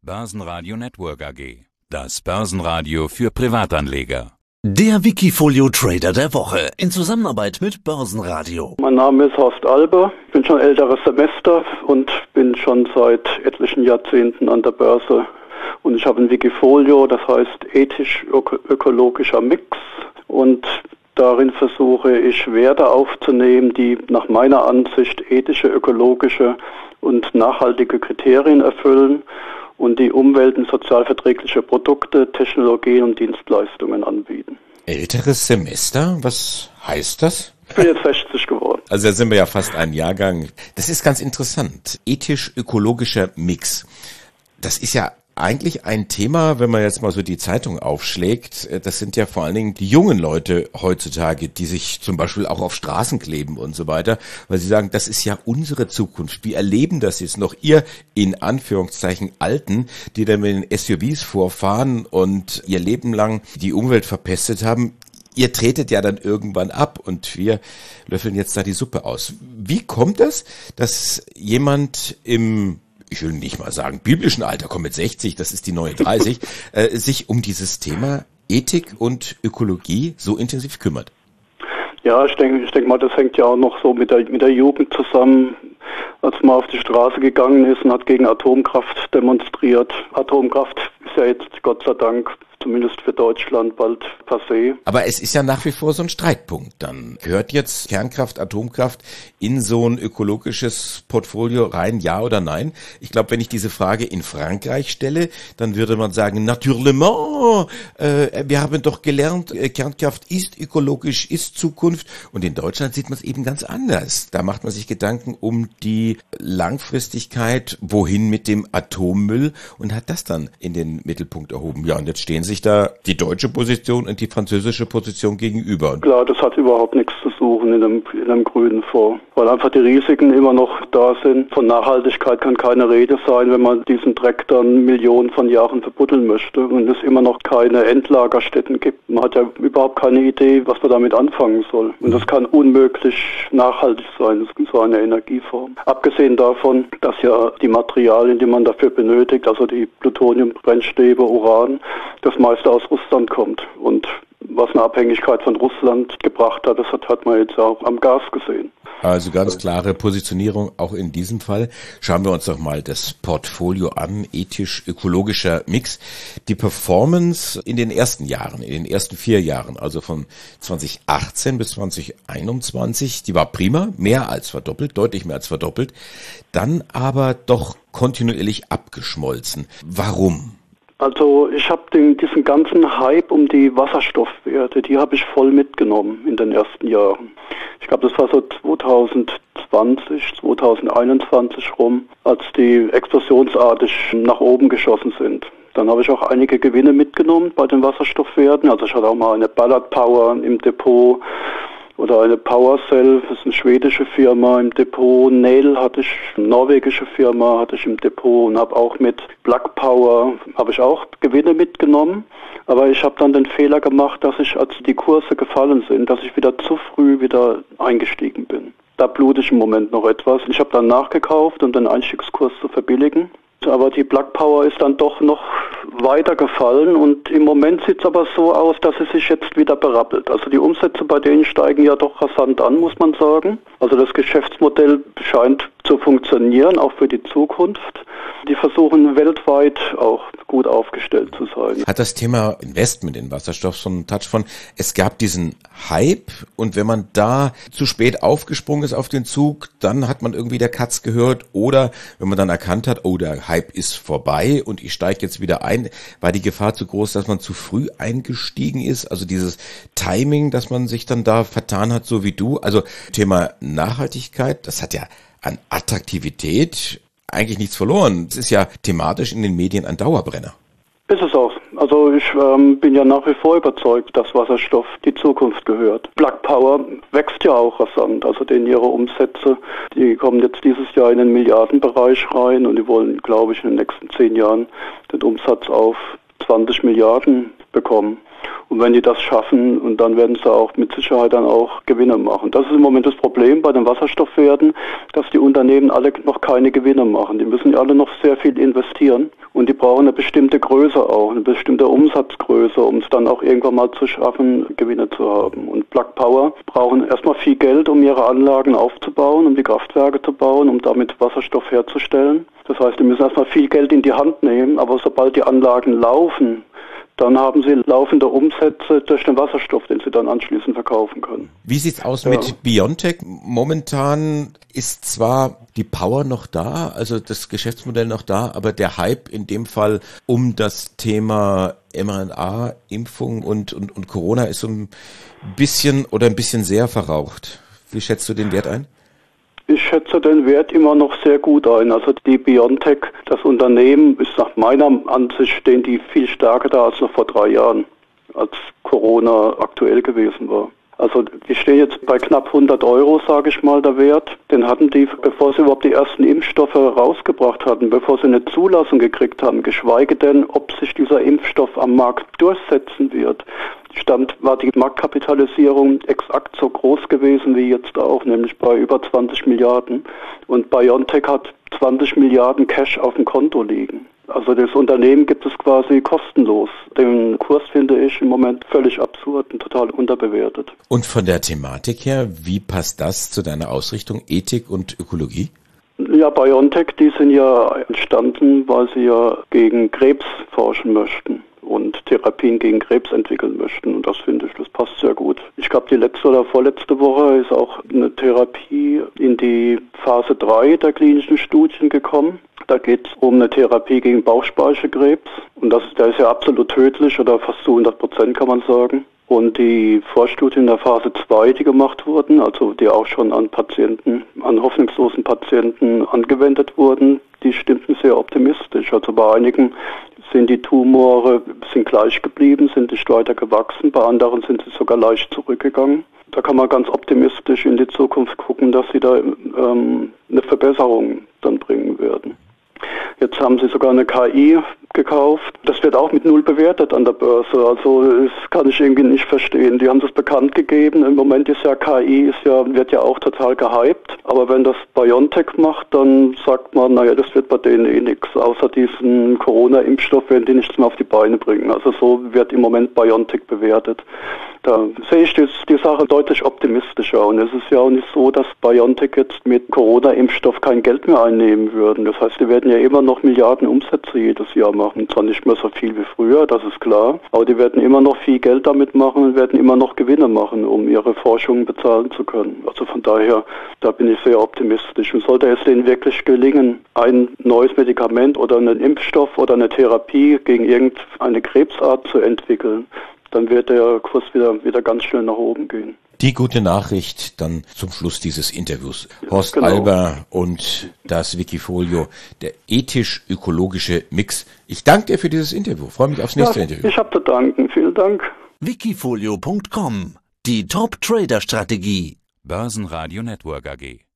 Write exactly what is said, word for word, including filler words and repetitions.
Börsenradio Network A G. Das Börsenradio für Privatanleger. Der Wikifolio Trader der Woche in Zusammenarbeit mit Börsenradio. Mein Name ist Horst Alber, ich bin schon älteres Semester und bin schon seit etlichen Jahrzehnten an der Börse. Und ich habe ein Wikifolio, das heißt ethisch-ökologischer Mix. Und darin versuche ich Werte aufzunehmen, die nach meiner Ansicht ethische, ökologische und nachhaltige Kriterien erfüllen und die umwelt- und sozialverträgliche Produkte, Technologien und Dienstleistungen anbieten. Älteres Semester? Was heißt das? Ich bin jetzt sechzig geworden. Also da sind wir ja fast ein Jahrgang. Das ist ganz interessant. Ethisch-ökologischer Mix. Das ist ja eigentlich ein Thema, wenn man jetzt mal so die Zeitung aufschlägt. Das sind ja vor allen Dingen die jungen Leute heutzutage, die sich zum Beispiel auch auf Straßen kleben und so weiter, weil sie sagen, das ist ja unsere Zukunft. Wir erleben das jetzt noch. Ihr, in Anführungszeichen, Alten, die dann mit den S U Vs vorfahren und ihr Leben lang die Umwelt verpestet haben. Ihr tretet ja dann irgendwann ab und wir löffeln jetzt da die Suppe aus. Wie kommt es, dass jemand im, ich will nicht mal sagen biblischen Alter, komm mit sechzig, das ist die neue dreißig, äh, sich um dieses Thema Ethik und Ökologie so intensiv kümmert? Ja, ich denke, ich denke mal, das hängt ja auch noch so mit der, mit der Jugend zusammen, als man auf die Straße gegangen ist und hat gegen Atomkraft demonstriert. Atomkraft ist ja jetzt, Gott sei Dank, zumindest für Deutschland bald passé. Aber es ist ja nach wie vor so ein Streitpunkt dann. Gehört jetzt Kernkraft, Atomkraft in so ein ökologisches Portfolio rein, ja oder nein? Ich glaube, wenn ich diese Frage in Frankreich stelle, dann würde man sagen, naturellement, äh, wir haben doch gelernt, äh, Kernkraft ist ökologisch, ist Zukunft. Und in Deutschland sieht man es eben ganz anders. Da macht man sich Gedanken um die Langfristigkeit, wohin mit dem Atommüll, und hat das dann in den Mittelpunkt erhoben. Ja, und jetzt stehen sich da die deutsche Position und die französische Position gegenüber. Klar, das hat überhaupt nichts zu suchen in einem, in einem grünen Fonds, weil einfach die Risiken immer noch da sind. Von Nachhaltigkeit kann keine Rede sein, wenn man diesen Dreck dann Millionen von Jahren verbuddeln möchte und es immer noch keine Endlagerstätten gibt. Man hat ja überhaupt keine Idee, was man damit anfangen soll. Und das kann unmöglich nachhaltig sein, das ist so eine Energieform. Abgesehen davon, dass ja die Materialien, die man dafür benötigt, also die Plutoniumbrennstäbe, Uran, das meiste aus Russland kommt. Und was eine Abhängigkeit von Russland gebracht hat, das hat, hat man jetzt auch am Gas gesehen. Also ganz klare Positionierung auch in diesem Fall. Schauen wir uns doch mal das Portfolio an, ethisch-ökologischer Mix. Die Performance in den ersten Jahren, in den ersten vier Jahren, also von zwanzig achtzehn bis zwanzig einundzwanzig, die war prima, mehr als verdoppelt, deutlich mehr als verdoppelt, dann aber doch kontinuierlich abgeschmolzen. Warum? Also ich habe diesen ganzen Hype um die Wasserstoffwerte, die habe ich voll mitgenommen in den ersten Jahren. Ich glaube, das war so zweitausendzwanzig, zweitausendeinundzwanzig rum, als die explosionsartig nach oben geschossen sind. Dann habe ich auch einige Gewinne mitgenommen bei den Wasserstoffwerten. Also ich hatte auch mal eine Ballard Power im Depot oder eine PowerCell, das ist eine schwedische Firma im Depot. Nail hatte ich, eine norwegische Firma hatte ich im Depot und habe auch mit Plug Power, habe ich auch Gewinne mitgenommen. Aber ich habe dann den Fehler gemacht, dass ich, als die Kurse gefallen sind, dass ich wieder zu früh wieder eingestiegen bin. Da blute ich im Moment noch etwas. Ich habe dann nachgekauft, um den Einstiegskurs zu verbilligen. Aber die Plug Power ist dann doch noch weiter gefallen und im Moment sieht es aber so aus, dass es sich jetzt wieder berappelt. Also die Umsätze bei denen steigen ja doch rasant an, muss man sagen. Also das Geschäftsmodell scheint zu funktionieren, auch für die Zukunft. Die versuchen weltweit auch gut aufgestellt zu sein. Hat das Thema Investment in Wasserstoff so einen Touch von, es gab diesen Hype und wenn man da zu spät aufgesprungen ist auf den Zug, dann hat man irgendwie der Katz gehört, oder wenn man dann erkannt hat, oh, der Hype ist vorbei und ich steige jetzt wieder ein, war die Gefahr zu groß, dass man zu früh eingestiegen ist? Also dieses Timing, dass man sich dann da vertan hat, so wie du. Also Thema Nachhaltigkeit, das hat ja an Attraktivität eigentlich nichts verloren. Es ist ja thematisch in den Medien ein Dauerbrenner. Ist es auch. Also ich ähm, bin ja nach wie vor überzeugt, dass Wasserstoff die Zukunft gehört. Plug Power wächst ja auch rasant. Also denn ihre Umsätze, die kommen jetzt dieses Jahr in den Milliardenbereich rein und die wollen, glaube ich, in den nächsten zehn Jahren den Umsatz auf zwanzig Milliarden bekommen. Und wenn die das schaffen, und dann werden sie auch mit Sicherheit dann auch Gewinne machen. Das ist im Moment das Problem bei den Wasserstoffwerten, dass die Unternehmen alle noch keine Gewinne machen. Die müssen ja alle noch sehr viel investieren und die brauchen eine bestimmte Größe auch, eine bestimmte Umsatzgröße, um es dann auch irgendwann mal zu schaffen, Gewinne zu haben. Und Plug Power brauchen erstmal viel Geld, um ihre Anlagen aufzubauen, um die Kraftwerke zu bauen, um damit Wasserstoff herzustellen. Das heißt, die müssen erstmal viel Geld in die Hand nehmen, aber sobald die Anlagen laufen, dann haben sie laufende Umsätze durch den Wasserstoff, den sie dann anschließend verkaufen können. Wie sieht's aus ja. mit BioNTech? Momentan ist zwar die Power noch da, also das Geschäftsmodell noch da, aber der Hype in dem Fall um das Thema mRNA-Impfung und, und, und Corona ist so ein bisschen oder ein bisschen sehr verraucht. Wie schätzt du den Wert ein? Ich schätze den Wert immer noch sehr gut ein. Also die BioNTech, das Unternehmen, ist nach meiner Ansicht stehen die viel stärker da als noch vor drei Jahren, als Corona aktuell gewesen war. Also die stehen jetzt bei knapp hundert Euro, sage ich mal, der Wert. Den hatten die, bevor sie überhaupt die ersten Impfstoffe rausgebracht hatten, bevor sie eine Zulassung gekriegt haben, geschweige denn, ob sich dieser Impfstoff am Markt durchsetzen wird. Stand war die Marktkapitalisierung exakt so groß gewesen wie jetzt auch, nämlich bei über zwanzig Milliarden. Und BioNTech hat zwanzig Milliarden Cash auf dem Konto liegen. Also das Unternehmen gibt es quasi kostenlos. Den Kurs finde ich im Moment völlig absurd und total unterbewertet. Und von der Thematik her, wie passt das zu deiner Ausrichtung Ethik und Ökologie? Ja, BioNTech, die sind ja entstanden, weil sie ja gegen Krebs forschen möchten und Therapien gegen Krebs entwickeln möchten. Und das finde ich, das passt sehr gut. Ich glaube, die letzte oder vorletzte Woche ist auch eine Therapie in die Phase drei der klinischen Studien gekommen. Da geht es um eine Therapie gegen Bauchspeicheldrüsenkrebs. Und das, der ist ja absolut tödlich oder fast zu hundert Prozent kann man sagen. Und die Vorstudien der Phase zwei, die gemacht wurden, also die auch schon an Patienten, an hoffnungslosen Patienten angewendet wurden, die stimmten sehr optimistisch. Also bei einigen sind die Tumore sind gleich geblieben, sind nicht weiter gewachsen, bei anderen sind sie sogar leicht zurückgegangen. Da kann man ganz optimistisch in die Zukunft gucken, dass sie da ähm, eine Verbesserung dann bringen werden. Jetzt haben sie sogar eine K I gekauft. Das wird auch mit null bewertet an der Börse. Also das kann ich irgendwie nicht verstehen. Die haben das bekannt gegeben. Im Moment ist ja K I ist ja, wird ja auch total gehypt. Aber wenn das BioNTech macht, dann sagt man, naja, das wird bei denen eh nichts. Außer diesen Corona-Impfstoff werden die nichts mehr auf die Beine bringen. Also so wird im Moment BioNTech bewertet. Da sehe ich das, die Sache deutlich optimistischer. Und es ist ja auch nicht so, dass BioNTech jetzt mit Corona-Impfstoff kein Geld mehr einnehmen würden. Das heißt, die werden ja immer noch Milliarden Umsätze jedes Jahr machen. Zwar nicht mehr so viel wie früher, das ist klar. Aber die werden immer noch viel Geld damit machen und werden immer noch Gewinne machen, um ihre Forschung bezahlen zu können. Also von daher, da bin ich sehr optimistisch. Und sollte es denen wirklich gelingen, ein neues Medikament oder einen Impfstoff oder eine Therapie gegen irgendeine Krebsart zu entwickeln, dann wird der Kurs wieder, wieder ganz schnell nach oben gehen. Die gute Nachricht dann zum Schluss dieses Interviews. Horst Genau. Alber und das Wikifolio, der ethisch-ökologische Mix. Ich danke dir für dieses Interview. Freue mich aufs nächste Ja, Interview. ich habe zu danken. Vielen Dank. Wikifolio Punkt com. Die Top-Trader-Strategie. Börsenradio Network A G.